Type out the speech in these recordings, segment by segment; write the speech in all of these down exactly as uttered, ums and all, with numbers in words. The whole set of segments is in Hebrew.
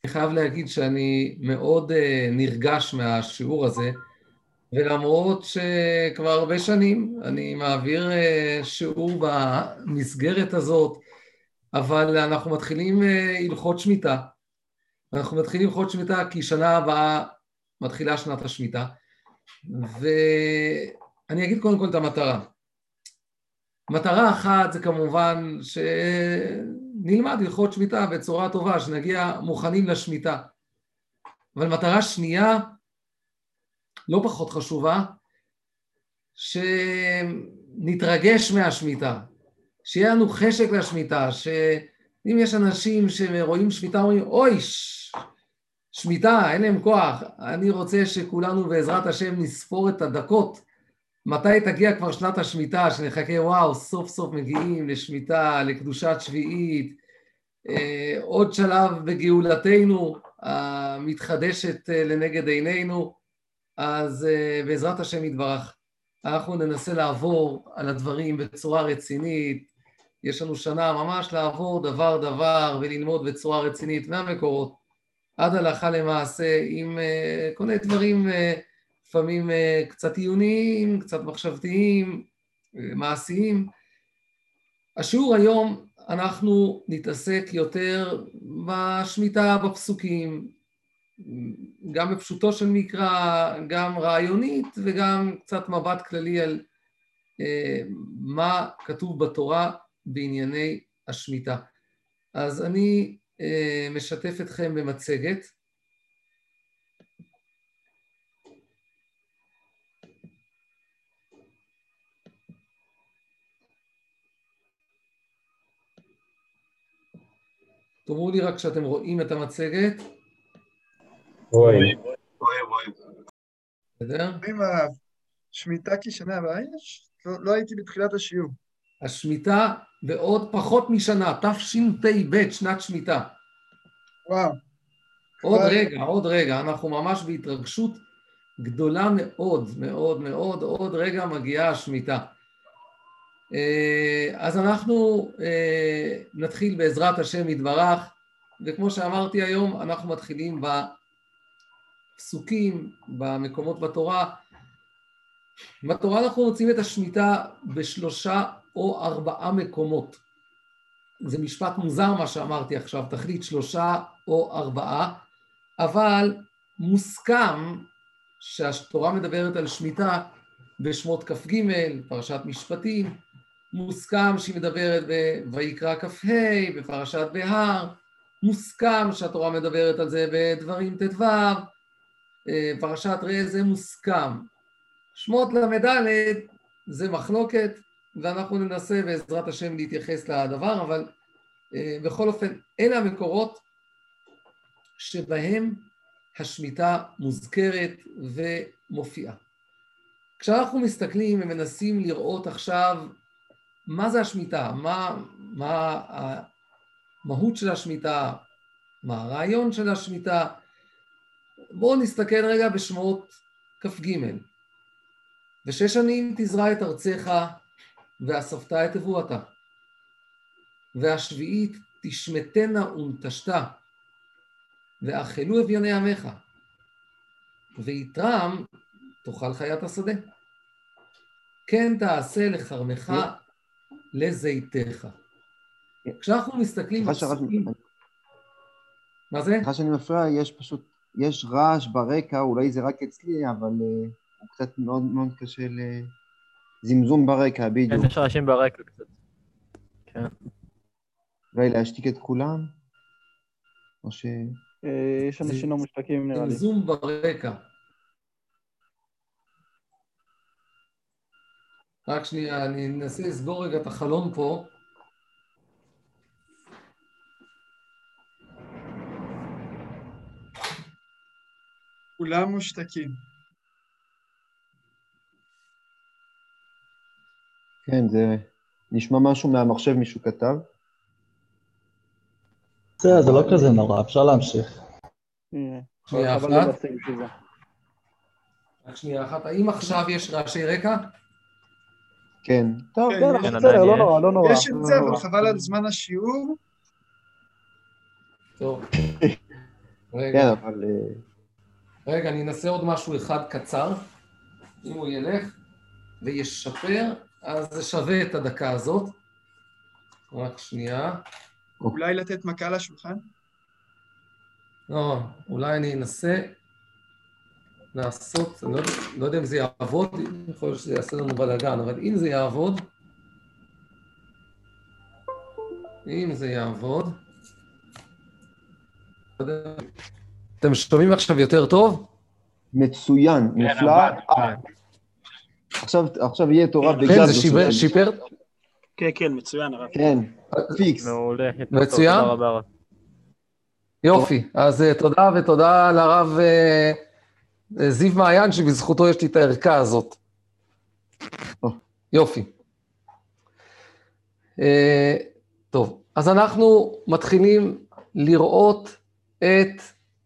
חייב להגיד שאני מאוד נרגש מהשיעור הזה, ולמרות שכבר הרבה שנים אני מעביר שיעור במסגרת הזאת, אבל אנחנו מתחילים הלכות שמיטה. אנחנו מתחילים הלכות שמיטה כי שנה הבאה מתחילה שנת השמיטה, ואני אגיד קודם כל את המטרה. מטרה אחת זה כמובן שנלמד הלכות שמיטה בצורה טובה, שנגיע מוכנים לשמיטה. אבל מטרה שנייה, לא פחות חשובה, שנתרגש מהשמיטה, שיהיה לנו חשק לשמיטה, שאם יש אנשים שרואים שמיטה, אומרים, אוי, שמיטה, אין להם כוח, אני רוצה שכולנו בעזרת השם נספור את הדקות, מתי תגיע כבר שנת השמיטה, שנחכה, וואו, סוף סוף מגיעים לשמיטה, לקדושת שביעית, אה, עוד שלב בגאולתנו המתחדשת לנגד עינינו, אז אה, בעזרת השם יתברך, אנחנו ננסה לעבור על הדברים בצורה רצינית, יש לנו שנה ממש לעבור דבר דבר וללמוד בצורה רצינית מהמקורות, עד הלכה למעשה, עם אה, כל מיני דברים אה, לפעמים קצת עיוניים, קצת מחשבתיים, מעשיים. השיעור היום אנחנו נתעסק יותר בשמיטה בפסוקים, גם בפשוטו של מקרא, גם רעיונית וגם קצת מבט כללי על מה כתוב בתורה בענייני השמיטה. אז אני משתף אתכם במצגת. תאמרו לי רק שאתם רואים את המצגת. רואים. בסדר? רואים הרב. שמיטה כשנה הבאה יש? לא, לא הייתי בתחילת השיעור. השמיטה בעוד פחות משנה, תשפ"ב, שנת שמיטה. וואו. עוד כבר... רגע, עוד רגע, אנחנו ממש בהתרגשות גדולה מאוד, מאוד, מאוד, עוד רגע מגיעה השמיטה. אז אנחנו נתחיל בעזרת השם יתברך, וכמו שאמרתי היום, אנחנו מתחילים בפסוקים, במקומות בתורה. בתורה אנחנו מוצאים את השמיטה בשלושה או ארבעה מקומות. זה משפט מוזר מה שאמרתי עכשיו, תחליט שלושה או ארבעה, אבל מוסכם שהתורה מדברת על שמיטה בשמות כ"ג, פרשת משפטים, מוסכם שהיא מדברת בויקרא כ"ה, בפרשת בהר, מוסכם שהתורה מדברת על זה בדברים ט"ו, פרשת ראה, זה מוסכם. שמות למד' זה מחלוקת, ואנחנו ננסה בעזרת השם להתייחס לדבר, אבל בכל אופן, אלה המקורות שבהם השמיטה מוזכרת ומופיעה. כשאנחנו מסתכלים ומנסים לראות עכשיו מה זה השמיטה, מה, מה המהות של השמיטה, מה הרעיון של השמיטה, בואו נסתכל רגע בשמות כ"ג. ושש שנים תזרע את ארצך ואספת את תבואתה, והשביעית תשמטנה ונטשתה, ואכלו אביוני עמך, ויתרם תאכל חיית השדה. כן תעשה לכרמך לזיתך. כשאנחנו מסתכלים בפסוקים... מה זה? סליחה שאני מפריע, יש פשוט, יש רעש ברקע, אולי זה רק אצלי, אבל uh, הוא קצת מאוד מאוד קשה לזמזום ברקע, בדיוק. יש רעשים ברקע קצת. כן. אולי להשתיק את כולם? או ש... יש אנשים לא משתקים נראה לי. זמזום ברקע. רק שנייה, אני אנסה לסגור רגע את החלון פה. כולם מושתקים. כן, זה נשמע משהו מהמחשב מישהו כתב. זה, זה לא כזה נורא, אפשר להמשיך. שנייה אחת. רק שנייה אחת, האם עכשיו יש רעשי רקע? כן. טוב, כן, כן, יש- בסדר, לא נורא, לא נורא. יש את זה, אבל חבל על זמן השיעור. טוב. רגע, כן, אבל... אה, רגע, אני אנסה עוד משהו אחד קצר. אם הוא ילך וישפר, אז זה שווה את הדקה הזאת. רק שנייה. אולי לתת מכה לשולחן? לא, אולי אני אנסה לעשות, אני לא, לא יודע אם זה יעבוד, יכול להיות שזה יעשה לנו בלגן, אבל אם זה יעבוד, אם זה יעבוד, אתם שומעים עכשיו יותר טוב? מצוין, נפלא. אה, עכשיו, עכשיו יהיה תורה כן, בגדול. זה שיפר, שיפר? כן, כן, מצוין, הרב. כן, פיקס. מעולה. מצוין? תודה רבה, הרב. יופי, אז uh, תודה ותודה לרב uh, זיו מעיין, שבזכותו יש לי את הערכה הזאת. Oh. יופי. Uh, טוב, אז אנחנו מתחילים לראות את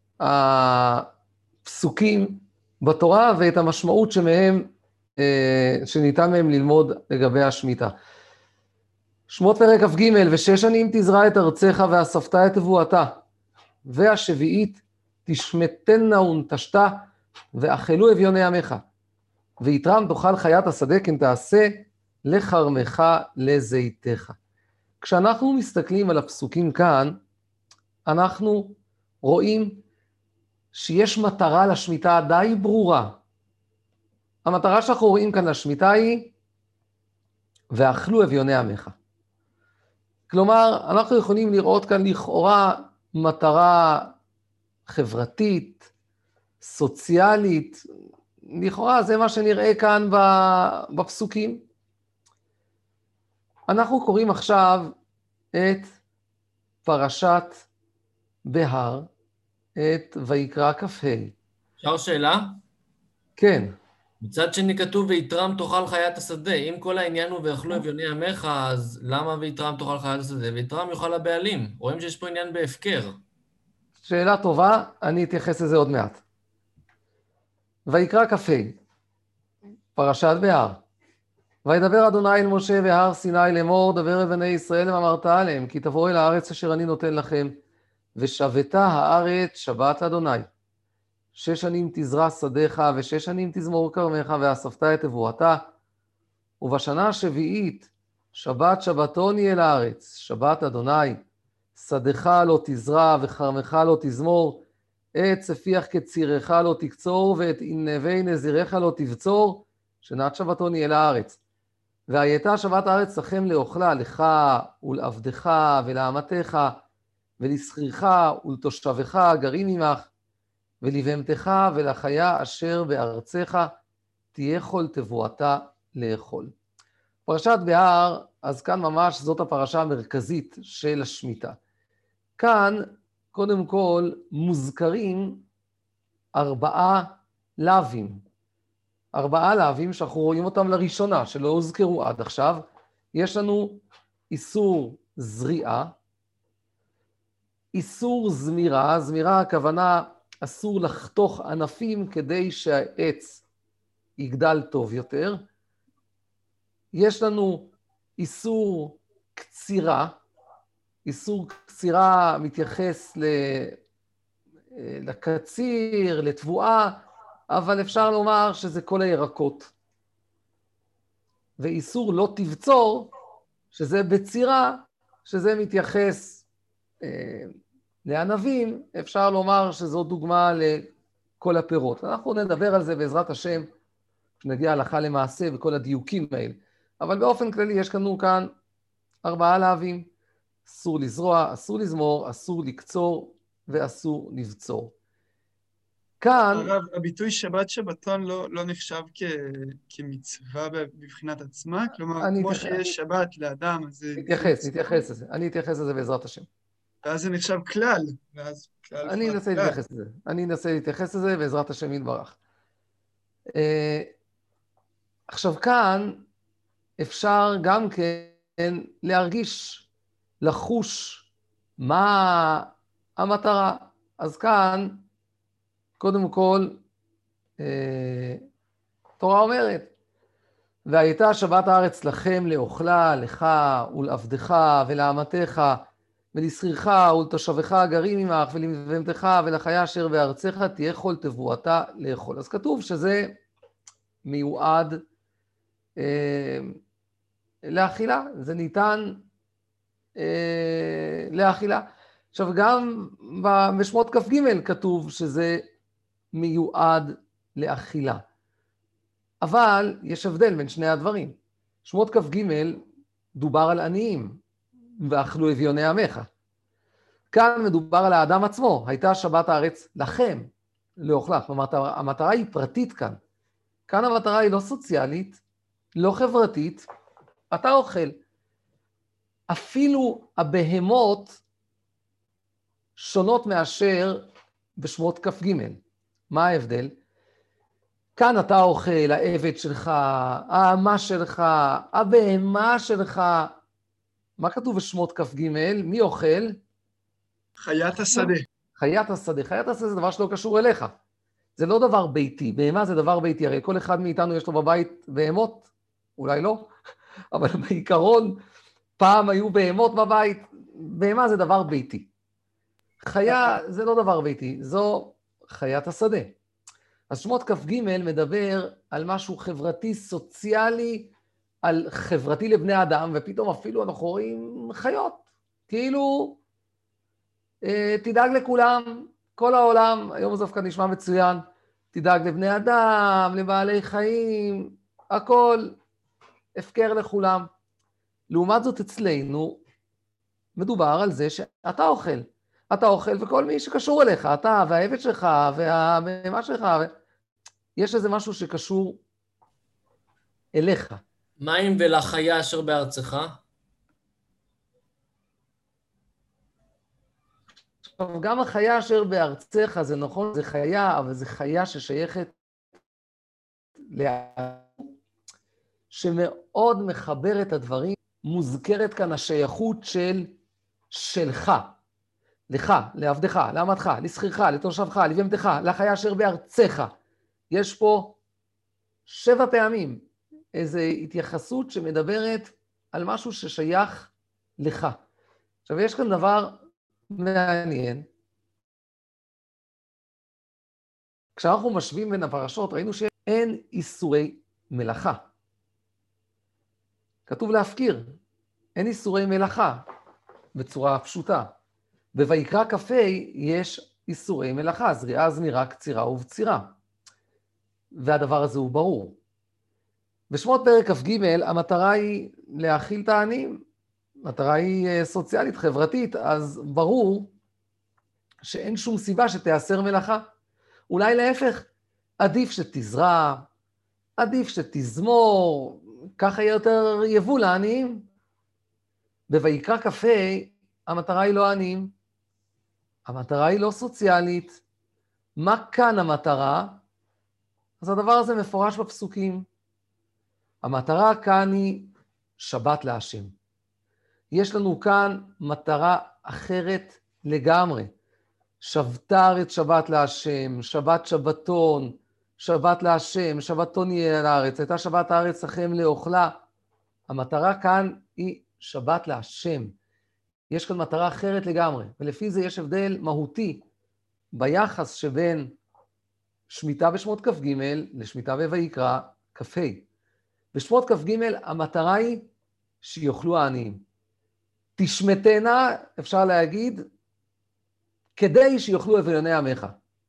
הפסוקים בתורה ואת המשמעות שמהם, uh, שניתן מהם ללמוד לגבי השמיטה. שמות פרק כ"ג, ושש שנים תזרע את ארצך ואספת את תבואתה. והשביעית תשמטנה ונטשתה, ואכלו אביוני עמך. ויתרם תאכל חיית השדה, כן תעשה לכרמך לזיתך. כשאנחנו מסתכלים על הפסוקים כאן, אנחנו רואים שיש מטרה לשמיטה די ברורה. המטרה שאנחנו רואים כאן לשמיטה היא, ואכלו אביוני עמך. כלומר, אנחנו יכולים לראות כאן לכאורה, מטרה חברתית, סוציאלית, לכאורה זה מה שנראה כאן בפסוקים. אנחנו קוראים עכשיו את פרשת בהר, את ויקרא כ"ה. אפשר שאלה? כן. מצד שני כתוב ויתרם תאכל חיית השדה. אם כל העניין הוא ואכלו אביוני עמך, אז למה ויתרם תאכל חיית השדה? ויתרם יאכל הבעלים. רואים שיש פה עניין בהפקר. שאלה טובה, אני אתייחס לזה עוד מעט. ויקרא כ"ה, פרשת בהר. וידבר אדוני אל משה בהר סיני לאמור, דבר אל בני ישראל ואמרת עליהם, כי תבואו אל הארץ אשר אני נותן לכם, ושבתה הארץ שבת אדוני. שש שנים תזרע שדיך, ושש שנים תזמור כרמך, ואספת את תבואתה. ובשנה השביעית, שבת שבתון יהיה לארץ, שבת אדוני. שדיך לא תזרע, וכרמך לא תזמור, את צפיח כצירך לא תקצור, ואת ענבי נזירך לא תבצור, שנת שבתון יהיה לארץ. והייתה שבת הארץ לכם לאוכלה, לך ולעבדך ולאמתך, ולשכירך ולתושבך הגרים עמך, ולבהמתך ולחיה אשר בארצך, תהיה כל תבואתה לאכול. פרשת בהר, אז כאן ממש זאת הפרשה המרכזית של השמיטה. כאן, קודם כל, מוזכרים ארבעה לאווים. ארבעה לאווים שאנחנו רואים אותם לראשונה, שלא הוזכרו עד עכשיו. יש לנו איסור זריעה, איסור זמירה, זמירה הכוונה אסור לחתוך ענפים כדי שהעץ יגדל טוב יותר. יש לנו איסור קצירה, איסור קצירה מתייחס לקציר, לתבואה, אבל אפשר לומר שזה כל הירקות. ואיסור לא תבצור, שזה בצירה, שזה מתייחס אה, לענבים, אפשר לומר שזו דוגמה לכל הפירות. אנחנו נדבר על זה בעזרת השם, כשנגיע הלכה למעשה וכל הדיוקים האלה. אבל באופן כללי יש לנו כאן ארבעה לאווים, אסור לזרוע, אסור לזמור, אסור לקצור ואסור לבצור. כאן... הרב, הביטוי שבת שבתון לא, לא נחשב כ, כמצווה בבחינת עצמה? כלומר, כמו תכ... שיש שבת לאדם, אז זה... נתייחס, נתייחס לזה. אני אתייחס לזה בעזרת השם. ואז זה נחשב כלל. ואז כלל אני אנסה כלל. להתייחס לזה. אני אנסה להתייחס לזה בעזרת השם יתברך. Uh, עכשיו כאן אפשר גם כן להרגיש, לחוש מה המטרה. אז כאן, קודם כל, אה, תורה אומרת, והייתה שבת הארץ לכם לאוכלה, לך ולעבדך ולאמתך, ולשכירך ולתושבך הגרים עמך ולבהמתך ולחיה אשר בארצך תהיה כל תבואתה לאכול. אז כתוב שזה מיועד אה, לאכילה, זה ניתן אה, לאכילה. עכשיו גם בשמות כ"ג כתוב שזה מיועד לאכילה. אבל יש הבדל בין שני הדברים. שמות כ"ג דובר על עניים, ואכלו אביוני עמך. כאן מדובר על האדם עצמו, הייתה שבת הארץ לכם, לאוכלה. כלומר, המטרה היא פרטית כאן. כאן המטרה היא לא סוציאלית, לא חברתית, אתה אוכל. אפילו הבהמות שונות מאשר בשמות כ"ג. מה ההבדל? כאן אתה אוכל, העבד שלך, האמה שלך, הבהמה שלך. מה כתוב בשמות כ"ג? מי אוכל? חיית השדה. חיית השדה. חיית השדה זה דבר שלא קשור אליך. זה לא דבר ביתי. בהמה זה דבר ביתי. הרי כל אחד מאיתנו יש לו בבית בהמות, אולי לא, אבל בעיקרון פעם היו בהמות בבית. בהמה זה דבר ביתי. חיה זה לא דבר ביתי, זו חיית השדה. אז שמות כ"ג מדבר על משהו חברתי, סוציאלי, על חברתי לבני אדם, ופתאום אפילו אנחנו רואים חיות. כאילו, אה, תדאג לכולם, כל העולם, היום זה דווקא נשמע מצוין, תדאג לבני אדם, לבעלי חיים, הכל הפקר לכולם. לעומת זאת אצלנו, מדובר על זה שאתה אוכל. אתה אוכל וכל מי שקשור אליך, אתה והעבד שלך והבהמה שלך, יש איזה משהו שקשור אליך. מה אם ולחיה אשר בארצך? גם החיה אשר בארצך, זה נכון, זה חיה, אבל זה חיה ששייכת שמאוד מחבר את הדברים, מוזכרת כאן השייכות של שלך, לך, לעבדך, לעמתך, לשכירך, לתושבך, לבהמתך, לחיה אשר בארצך. יש פה שבע פעמים איזו התייחסות שמדברת על משהו ששייך לך. עכשיו, יש כאן דבר מעניין. כשאנחנו משווים בין הפרשות, ראינו שאין איסורי מלאכה. כתוב להפקיר, אין איסורי מלאכה בצורה פשוטה. בויקרא כ"ה יש איסורי מלאכה, זריעה, זמירה, קצירה ובצירה. והדבר הזה הוא ברור. בשמות פרק כ"ג המטרה היא להאכיל את העניים. המטרה היא סוציאלית, חברתית, אז ברור שאין שום סיבה שתיאסר מלאכה. אולי להפך, עדיף שתזרע, עדיף שתזמור, ככה יהיה יותר יבוא לעניים. בויקרא כ"ה המטרה היא לא עניים, המטרה היא לא סוציאלית. מה כאן המטרה? אז הדבר הזה מפורש בפסוקים. המטרה כאן היא שבת להשם. יש לנו כאן מטרה אחרת לגמרי. שבתה הארץ שבת להשם, שבת שבתון, שבת להשם, שבתון יהיה על הארץ, הייתה שבת הארץ לכם לאוכלה. המטרה כאן היא שבת להשם. יש כאן מטרה אחרת לגמרי, ולפי זה יש הבדל מהותי ביחס שבין שמיטה בשמות כ"ג לשמיטה בויקרא כ"ה. בשמות כ"ג המטרה היא שיאכלו העניים. תשמטנה, אפשר להגיד, כדי שיאכלו אביוני עמך.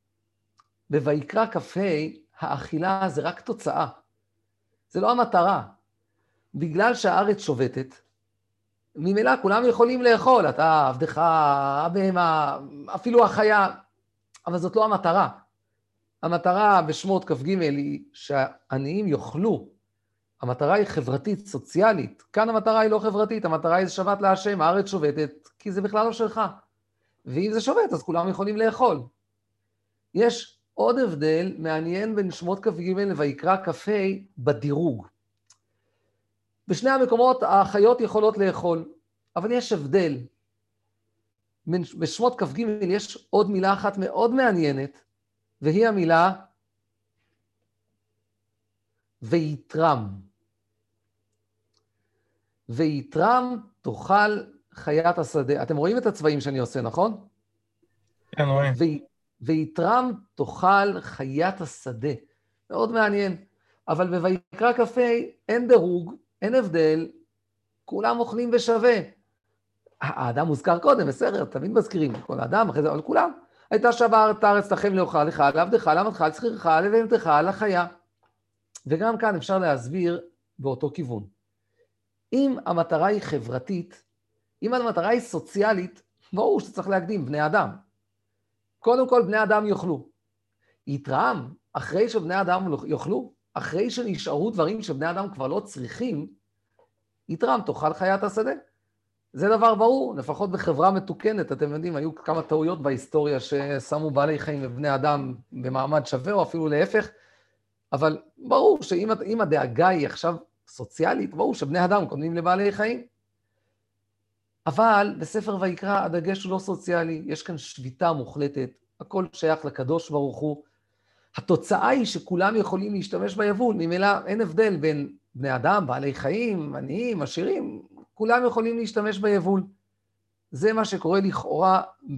בויקרא כ"ה האכילה זה רק תוצאה. זה לא המטרה. בגלל שהארץ שובתת, ממילא כולם יכולים לאכול, אתה, עבדך, הבהמה, אפילו החיה, אבל זאת לא המטרה. המטרה בשמות כ"ג היא שהעניים יאכלו. המטרה היא חברתית, סוציאלית. כאן המטרה היא לא חברתית, המטרה היא שבת להשם, הארץ שובתת, כי זה בכלל לא שלך. ואם זה שובת, אז כולם יכולים לאכול. יש עוד הבדל מעניין בין שמות כ"ג לויקרא כ"ה בדירוג. בשני המקומות החיות יכולות לאכול, אבל יש הבדל. בשמות כ"ג יש עוד מילה אחת מאוד מעניינת, והיא המילה ויתרם. ויתרם תאכל חיית השדה. אתם רואים את הצבעים שאני עושה, נכון? כן, רואים. ויתרם תאכל חיית השדה. מאוד מעניין. אבל בויקרא כ"ה אין דירוג, אין הבדל, כולם אוכלים בשווה. האדם מוזכר קודם, בסדר, תמיד מזכירים, כל האדם, אחרי זה, אבל כולם. הייתה שווה הארץ לכם לאוכל, לך, לעבדך, לעמתך, לזכירך, לבהמתך, לחיה. וגם כאן אפשר להסביר באותו כיוון. אם המטרה היא חברתית, אם המטרה היא סוציאלית, ברור שצריך להקדים בני אדם. קודם כל, בני אדם יאכלו. יתרם, אחרי שבני אדם יאכלו, אחרי שנשארו דברים שבני אדם כבר לא צריכים, יתרם, תאכל חיית השדה. זה דבר ברור, לפחות בחברה מתוקנת, אתם יודעים, היו כמה טעויות בהיסטוריה ששמו בעלי חיים ובני אדם במעמד שווה, או אפילו להפך, אבל ברור שאם הדאגה היא עכשיו סוציאלית, ברור שבני אדם קודמים לבעלי חיים. אבל בספר ויקרא הדגש הוא לא סוציאלי, יש כאן שביתה מוחלטת, הכל שייך לקדוש ברוך הוא. התוצאה היא שכולם יכולים להשתמש ביבול, ממילא אין הבדל בין בני אדם, בעלי חיים, עניים, עשירים, כולם יכולים להשתמש ביבול. זה מה שקורה לכאורה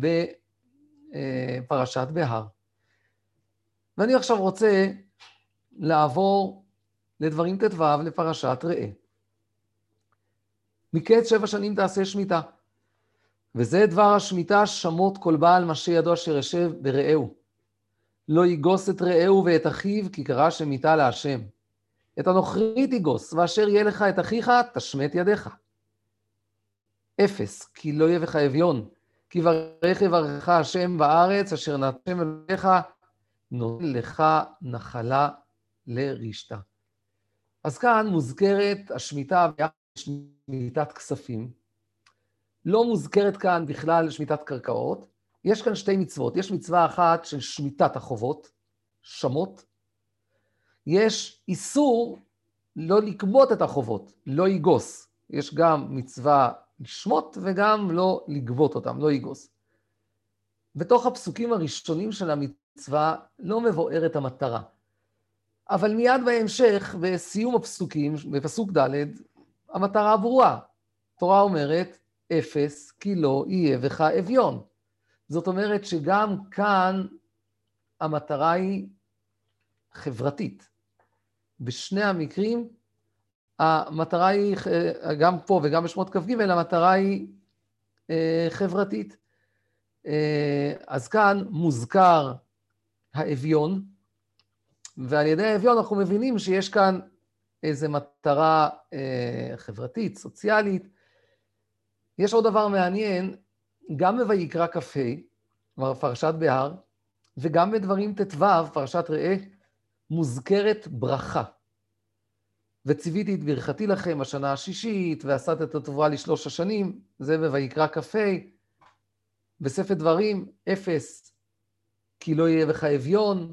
בפרשת בהר. ואני עכשיו רוצה לעבור לדברים ט"ו לפרשת ראה. מקץ שבע שנים תעשה שמיטה, וזה דבר השמיטה שמות כל בעל משה ידו אשר ישב ברעהו. לא יגוס את רעהו ואת אחיו, כי קרא שמיטה להשם. את הנוכרית יגוס, ואשר יהיה לך את אחיך, תשמט ידיך. אפס, כי לא יהיה בך אביון, כי ברך יברך השם בארץ, אשר נתן אלוהיך, נותן לך נחלה לרשתה. אז כאן מוזכרת השמיטה ביחד שמיטת כספים. לא מוזכרת כאן בכלל שמיטת קרקעות. יש כאן שתי מצוות. יש מצווה אחת של שמיטת החובות, שמות. יש איסור לא לקבות את החובות, לא יגוס. יש גם מצווה לשמות וגם לא לגבות אותם, לא יגוס. בתוך הפסוקים הראשונים של המצווה לא מבוארת המטרה. אבל מיד בהמשך, בסיום הפסוקים, בפסוק ד', המטרה ברורה. התורה אומרת, אפס, כי לא יהיה בך אביון. זאת אומרת שגם כאן המטרה היא חברתית. בשני המקרים, המטרה היא, גם פה וגם בשמות כ"ג, המטרה היא אה, חברתית. אה, אז כאן מוזכר האביון, ועל ידי האביון אנחנו מבינים שיש כאן איזו מטרה אה, חברתית, סוציאלית. יש עוד דבר מעניין, גם בויקרא כ"ה, פרשת בהר, וגם בדברים ט"ו, פרשת ראה, מוזכרת ברכה. וציוויתי את ברכתי לכם השנה השישית, ועשת את הטובה לשלוש השנים, זה בויקרא כ"ה. בספר דברים, אפס, כי לא יהיה בך אביון,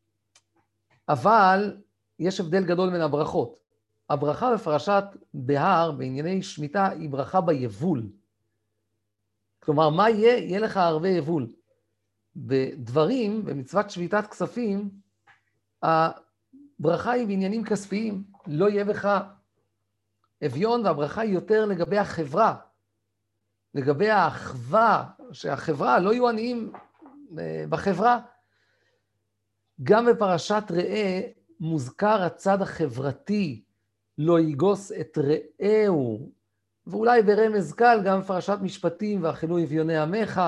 אבל יש הבדל גדול בין הברכות. הברכה בפרשת בהר, בענייני שמיטה, היא ברכה ביבול. כלומר, מה יהיה? יהיה לך הרבה יבול. בדברים, במצוות שמיטת כספים, הברכה היא בעניינים כספיים, לא יהיה בך אביון, והברכה היא יותר לגבי החברה, לגבי האחווה, שהחברה לא יהיו עניים בחברה. גם בפרשת ראה מוזכר הצד החברתי, לא יגוס את רעהו, ואולי ברמז קל גם בפרשת משפטים ואכלו אביוני עמך.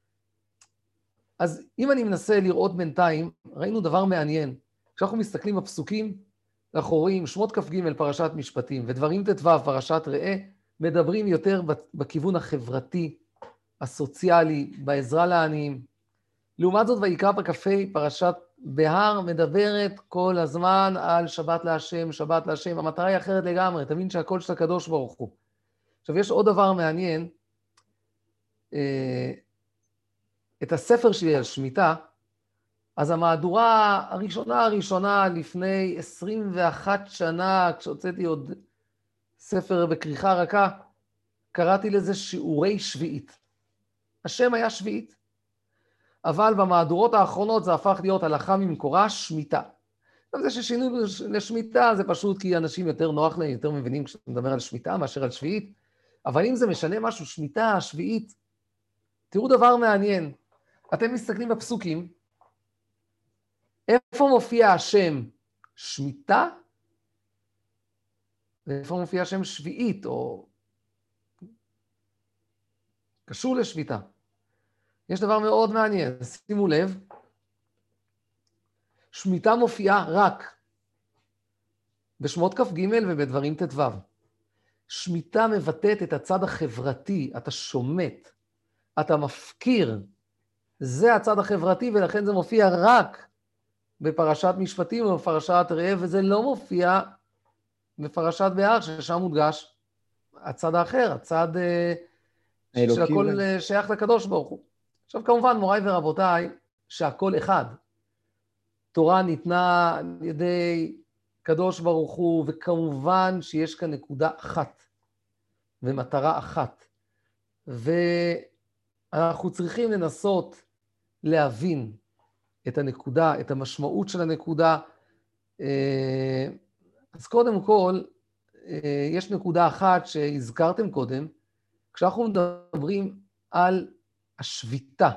אז אם אני מנסה לראות בינתיים, ראינו דבר מעניין. כשאנחנו מסתכלים בפסוקים, אנחנו רואים שמות כ"ג פרשת משפטים ודברים ט"ו פרשת ראה, מדברים יותר בכיוון החברתי, הסוציאלי, בעזרה לעניים. לעומת זאת ויקרא כ"ה פרשת בהר מדברת כל הזמן על שבת להשם, שבת להשם. המטרה היא אחרת לגמרי, תבין שהכל של הקדוש ברוך הוא. עכשיו יש עוד דבר מעניין, את הספר שלי על שמיטה, אז המהדורה הראשונה הראשונה לפני עשרים ואחת שנה, כשהוצאתי עוד ספר בכריכה רכה, קראתי לזה שיעורי שביעית. השם היה שביעית, אבל במהדורות האחרונות זה הפך להיות הלכה ממקורה שמיטה. עכשיו זה ששינו לשמיטה זה פשוט כי אנשים יותר נוח להם, יותר מבינים כשאתה מדבר על שמיטה מאשר על שביעית, אבל אם זה משנה משהו, שמיטה, השביעית, תראו דבר מעניין. אתם מסתכלים בפסוקים, איפה מופיע השם שמיטה, ואיפה מופיע השם שביעית, או קשור לשביתה. יש דבר מאוד מעניין, שימו לב, שמיטה מופיעה רק בשמות כ"ג ובדברים ט"ו. שמיטה מבטאת את הצד החברתי, אתה שומט, אתה מפקיר, זה הצד החברתי, ולכן זה מופיע רק בפרשת משפטים ובפרשת ראה, וזה לא מופיע בפרשת בהר, ששם מודגש הצד האחר, הצד של הכל שייך לקדוש ברוך הוא. עכשיו כמובן, מוריי ורבותיי, שהכל אחד. תורה ניתנה על ידי קדוש ברוך הוא, וכמובן שיש כאן נקודה אחת, ומטרה אחת. ואנחנו צריכים לנסות להבין את הנקודה, את המשמעות של הנקודה. אז קודם כל, יש נקודה אחת שהזכרתם קודם, כשאנחנו מדברים על השביתה.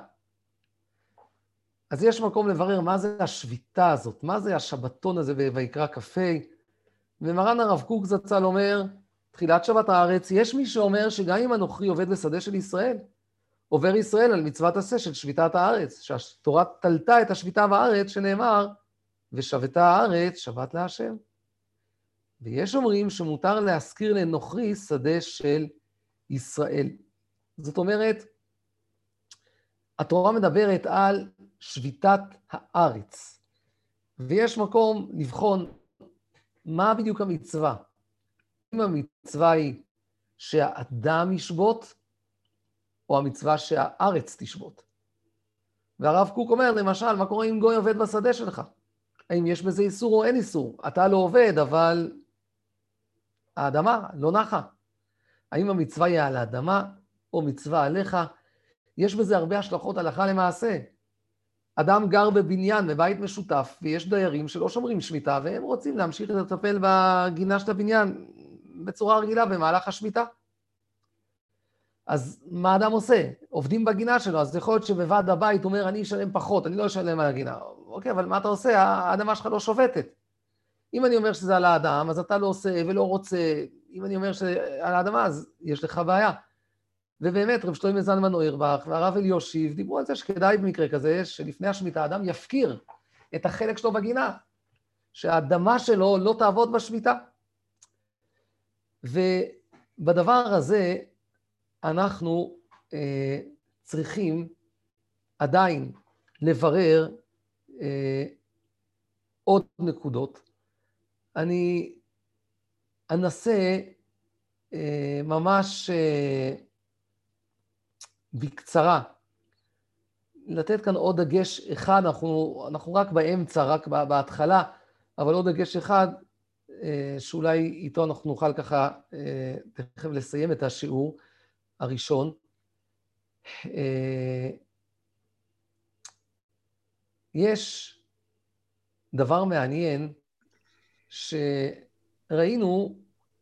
אז יש מקום לברר מה זה השביתה הזאת, מה זה השבתון הזה ויקרא כ"ה. ומרן הרב קוק זצ"ל אומר, תחילת שבת הארץ, יש מי שאומר שגם אם הנוכרי עובד בשדה של ישראל, עובר ישראל על מצוות עשה של שביתת הארץ, שהתורה תלתה את השביתה בארץ שנאמר, ושבתה הארץ שבת להשם. ויש אומרים שמותר להזכיר לנוכרי שדה של ישראל. זאת אומרת, התורה מדברת על שביתת הארץ, ויש מקום לבחון מה בדיוק המצווה. אם המצווה היא שהאדם ישבות, או המצווה שהארץ תשבות. והרב קוק אומר, למשל, מה קורה אם גוי עובד בשדה שלך? האם יש בזה איסור או אין איסור? אתה לא עובד, אבל האדמה לא נחה. האם המצווה היא על האדמה, או מצווה עליך? יש בזה הרבה השלכות הלכה למעשה. אדם גר בבניין, בבית משותף, ויש דיירים שלא שומרים שמיטה, והם רוצים להמשיך לטפל בגינה של הבניין בצורה רגילה במהלך השמיטה. אז מה אדם עושה? עובדים בגינה שלו, אז יכול להיות שבוועד הבית אומר, אני אשלם פחות, אני לא אשלם על הגינה. אוקיי, אבל מה אתה עושה? האדמה שלך לא שובתת. אם אני אומר שזה על האדם, אז אתה לא עושה ולא רוצה. אם אני אומר שעל האדמה, אז יש לך בעיה. ובאמת, רב שלמה זלמן אוירבך והרב אליושיב דיברו על זה שכדאי במקרה כזה, שלפני השמיטה האדם יפקיר את החלק שלו בגינה, שהאדמה שלו לא תעבוד בשמיטה. ובדבר הזה אנחנו אה, צריכים עדיין לברר אה, עוד נקודות. אני אנסה אה, ממש אה, בקצרה לתת כאן עוד דגש אחד, אנחנו, אנחנו רק באמצע, רק בהתחלה, אבל עוד דגש אחד, אה, שאולי איתו אנחנו נוכל ככה אה, תכף לסיים את השיעור הראשון. אה, יש דבר מעניין שראינו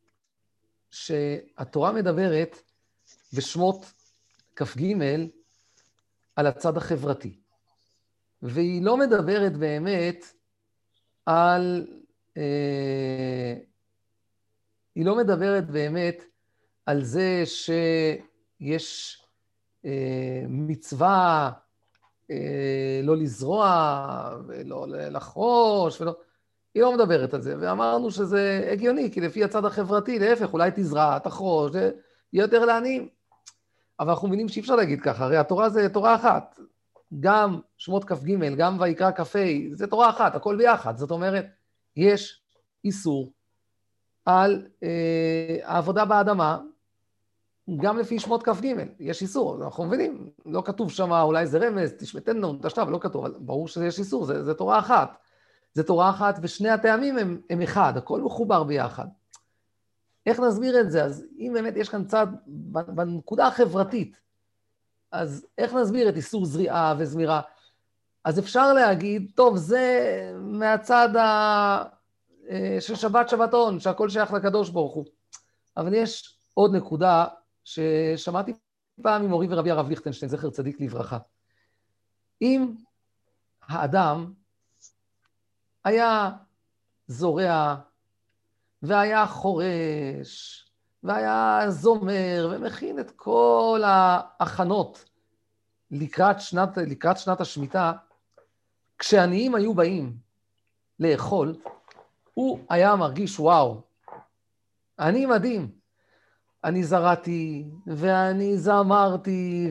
שהתורה מדברת בשמות כ"ג על הצד החברתי, והיא לא מדברת באמת על, אה, היא לא מדברת באמת על זה שיש אה, מצווה אה, לא לזרוע ולא לחרוש, ולא, היא לא מדברת על זה, ואמרנו שזה הגיוני, כי לפי הצד החברתי, להפך, אולי תזרע, תחרוש, זה יהיה יותר לעניים. אבל אנחנו מבינים שאי אפשר להגיד ככה, הרי התורה זה תורה אחת, גם שמות כ"ג, גם ויקרא כ"ה, זה תורה אחת, הכל ביחד. זאת אומרת, יש איסור על אה, העבודה באדמה, גם לפי שמות כ"ג, יש איסור, אנחנו מבינים, לא כתוב שם, אולי זה רמז, תשמטנו, תשתב, לא כתוב, אבל ברור שיש איסור, זה, זה תורה אחת. זה תורה אחת, ושני הטעמים הם, הם אחד, הכל מחובר ביחד. איך נסביר את זה? אז אם באמת יש כאן צד, בנקודה החברתית, אז איך נסביר את איסור זריעה וזמירה? אז אפשר להגיד, טוב, זה מהצד ה... של שבת שבתון, שהכל שייך לקדוש ברוך הוא. אבל יש עוד נקודה ששמעתי פעם ממורי ורבי הרב ליכטנשטיין, זכר צדיק לברכה. אם האדם היה זורע, והיה חורש, והיה זומר, ומכין את כל ההכנות לקראת שנת, לקראת שנת השמיטה, כשעניים היו באים לאכול, הוא היה מרגיש, וואו, אני מדהים. אני זרעתי, ואני זמרתי,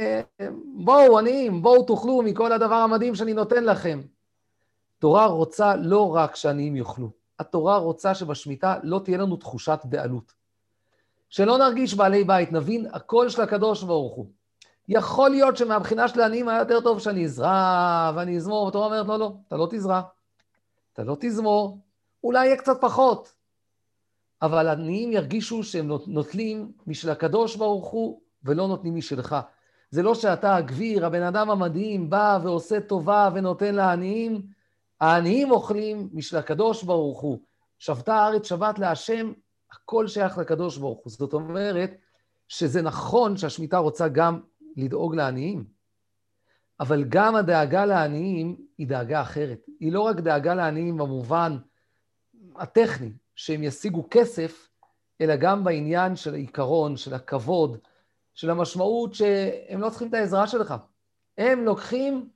ובואו עניים, בואו תאכלו מכל הדבר המדהים שאני נותן לכם. התורה רוצה לא רק שעניים יאכלו, התורה רוצה שבשמיטה לא תהיה לנו תחושת בעלות. שלא נרגיש בעלי בית, נבין הכל של הקדוש ברוך הוא. יכול להיות שמהבחינה של העניים היה יותר טוב שאני אזרע ואני אזמור, והתורה אומרת, לא, לא, אתה לא תזרע, אתה לא תזמור, אולי יהיה קצת פחות. אבל העניים ירגישו שהם נוטלים משל הקדוש ברוך הוא, ולא נותנים משלך. זה לא שאתה הגביר, הבן אדם המדהים, בא ועושה טובה ונותן לעניים, העניים אוכלים משל הקדוש ברוך הוא. שבתה הארץ שבת להשם, הכל שייך לקדוש ברוך הוא. זאת אומרת שזה נכון שהשמיטה רוצה גם לדאוג לעניים, אבל גם הדאגה לעניים היא דאגה אחרת. היא לא רק דאגה לעניים במובן הטכני, שהם ישיגו כסף, אלא גם בעניין של העיקרון, של הכבוד, של המשמעות שהם לא צריכים את העזרה שלך. הם לוקחים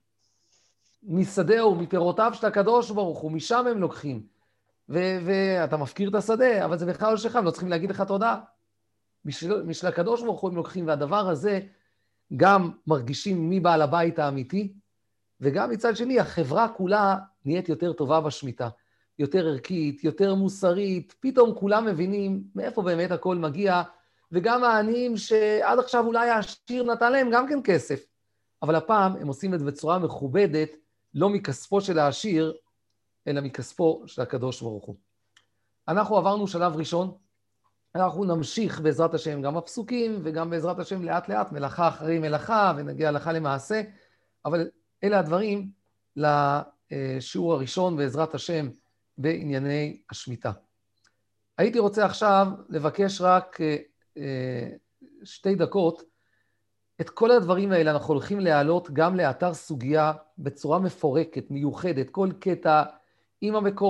משדהו, מפירותיו של הקדוש ברוך הוא, משם הם לוקחים. ו- ואתה מפקיר את השדה, אבל זה בכלל לא שלך, הם לא צריכים להגיד לך תודה. משל, משל הקדוש ברוך הוא הם לוקחים, והדבר הזה גם מרגישים מי בעל הבית האמיתי, וגם מצד שני, החברה כולה נהיית יותר טובה בשמיטה. יותר ערכית, יותר מוסרית, פתאום כולם מבינים מאיפה באמת הכל מגיע, וגם העניים שעד עכשיו אולי העשיר נתן להם גם כן כסף, אבל הפעם הם עושים את זה בצורה מכובדת, לא מכספו של העשיר, אלא מכספו של הקדוש ברוך הוא. אנחנו עברנו שלב ראשון, אנחנו נמשיך בעזרת השם גם בפסוקים, וגם בעזרת השם לאט לאט, מלאכה אחרי מלאכה, ונגיע הלכה למעשה, אבל אלה הדברים לשיעור הראשון בעזרת השם, בענייני השמיטה. הייתי רוצה עכשיו לבקש רק שתי דקות, את כל הדברים האלה אנחנו הולכים להעלות גם לאתר סוגיה בצורה מפורקת, מיוחדת, כל קטע עם המקור,